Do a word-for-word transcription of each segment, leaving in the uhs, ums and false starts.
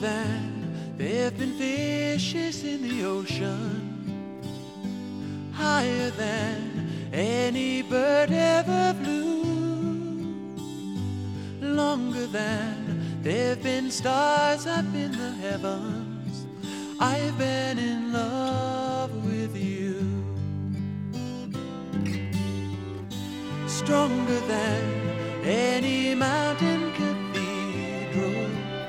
than there've been fishes in the ocean, higher than any bird ever flew, longer than there've been stars up in the heavens. I've been in love with you. Stronger than any mountain cathedral,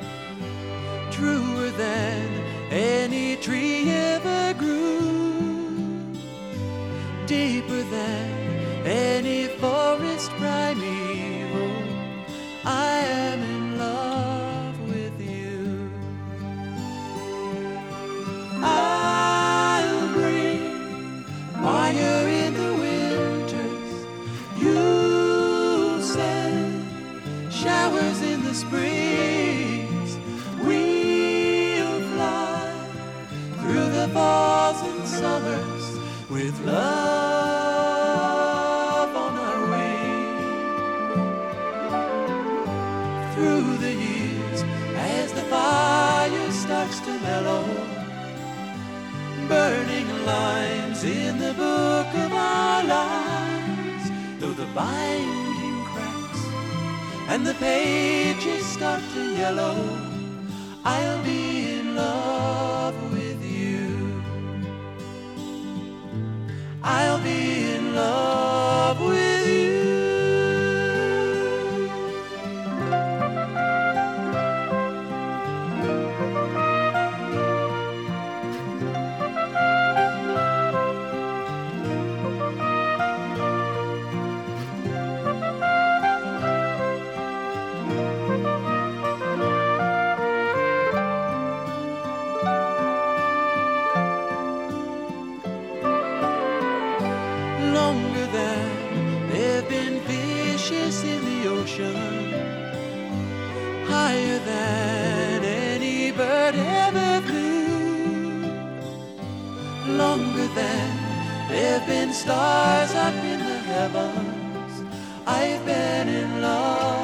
truer than any tree ever grew, deeper than any forest primeval. I am in love with you. I'll bring fire in the winters, you'll send showers in the springs. We'll fly through the falls and summers with love on our wings. Through the years, as the fire starts to mellow, burning lines in the book of our lives, though the binding cracks and the pages start to yellow, I'll be in love with you. I'll be in love with you. Longer than there've been fishes in the ocean, higher than any bird ever flew, longer than there've been stars up in the heavens. I've been in love